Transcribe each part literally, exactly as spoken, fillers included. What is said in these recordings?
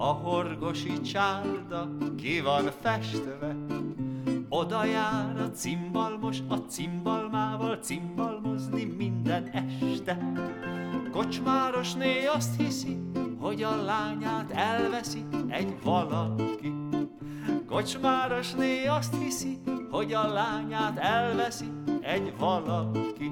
A horgosi csárda ki van festve, oda jár a cimbalmos a cimbalmával cimbalmozni minden este. Kocsmárosné azt hiszi, hogy a lányát elveszi egy valaki. Kocsmárosné azt hiszi, hogy a lányát elveszi egy valaki.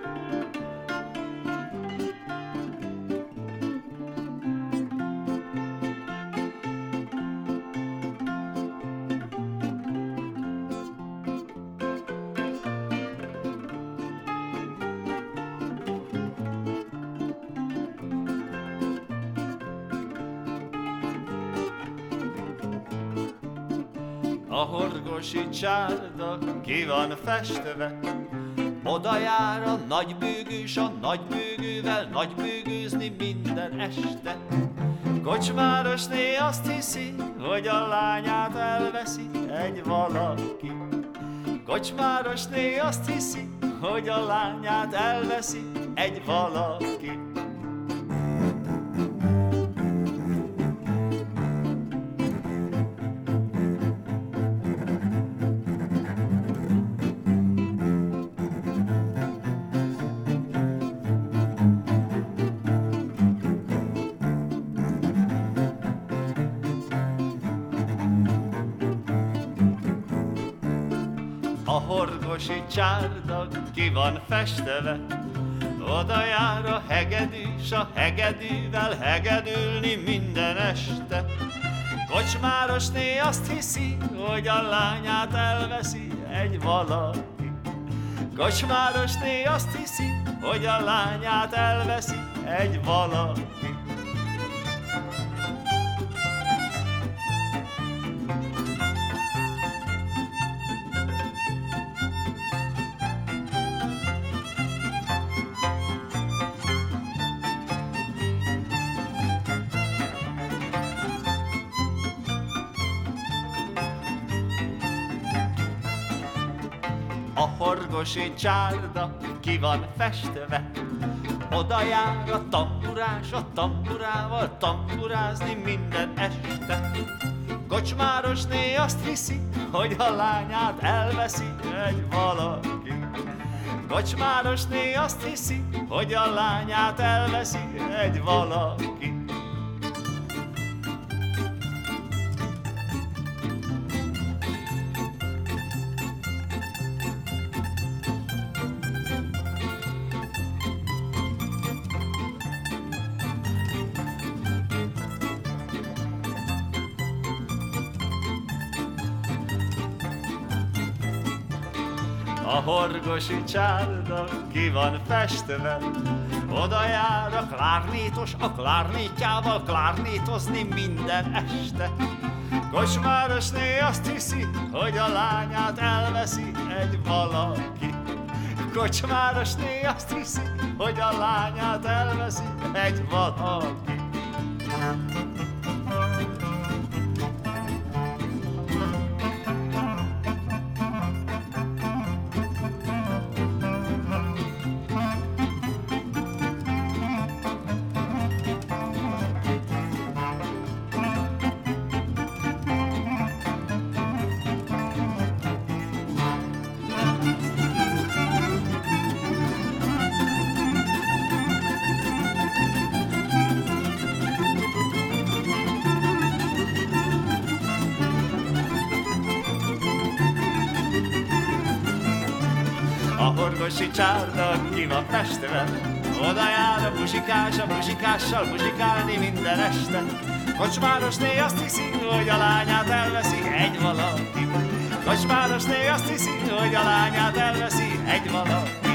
A horgosi csárda ki van festve, oda jár a nagybőgős a nagybőgővel nagybőgőzni minden este. Kocsmárosné azt hiszi, hogy a lányát elveszi egy valaki. Kocsmárosné azt hiszi, hogy a lányát elveszi egy valaki. A horgosi csárda ki van festve, oda jár a hegedűs a hegedűvel hegedülni minden este. Kocsmárosné azt hiszi, hogy a lányát elveszi egy valaki. Kocsmárosné azt hiszi, hogy a lányát elveszi egy valaki. A horgosi csárda ki van festve, oda jár a tamburás a tamburával tamburázni minden este. Kocsmárosné azt hiszi, hogy a lányát elveszi egy valaki. Kocsmárosné azt hiszi, hogy a lányát elveszi egy valaki. A horgosi csárda ki van festve, oda jár a klárnétos a klárnétjával klárnétozni minden este. Kocsmárosné azt hiszi, hogy a lányát elveszi egy valaki. Kocsmárosné azt hiszi, hogy a lányát elveszi egy valaki. A horgosi csárda ki van festve, oda jár a muzsikás a muzsikással muzsikálni minden este. Kocsmárosné azt hiszi, hogy a lányát elveszi egy valaki. Kocsmárosné azt hiszi, hogy a lányát elveszi egy valaki.